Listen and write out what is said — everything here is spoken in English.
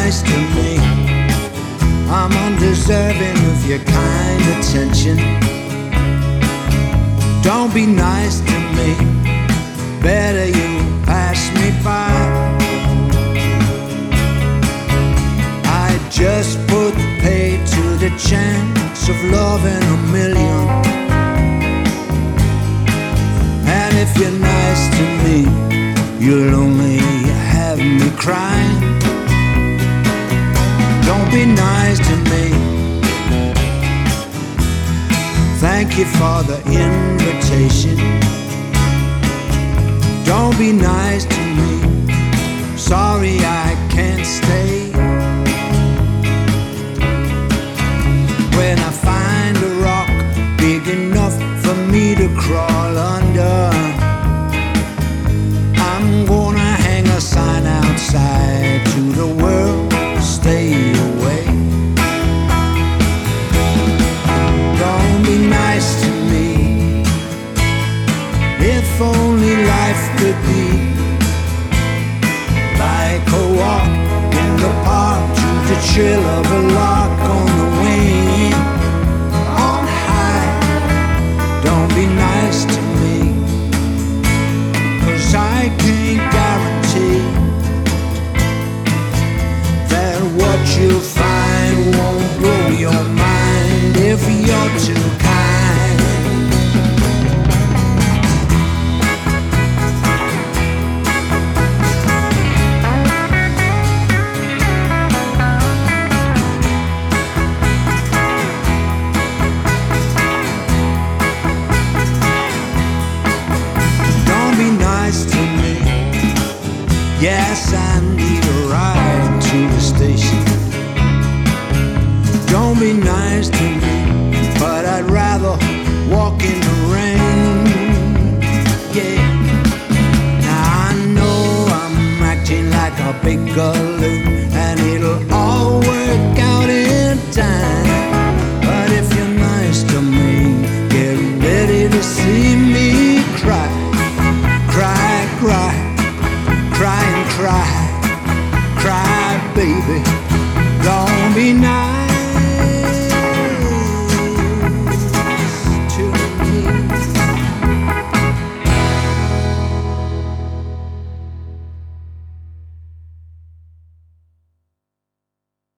nice to me. I'm undeserving of your kind attention. Don't be nice to me, better you pass me by. I just put pay to the chance of loving a million. And if you're nice to me, you'll only have me crying. Don't be nice to me. Thank you for the invitation. Don't be nice to me. Sorry I can't stay. When I find a rock big enough for me to crawl under, I'm gonna hang a sign outside to the world, stay away. Don't be nice to me. If only life could be like a walk in the park to the chill of a lark on the wing, on high. Don't be nice to me, 'cause I can't guarantee that what you'll find won't blow your mind if you're too kind. Don't be nice to me. Yes, I need a ride to the station. Don't be nice to me, but I'd rather walk in the rain. Yeah. Now I know I'm acting like a big girl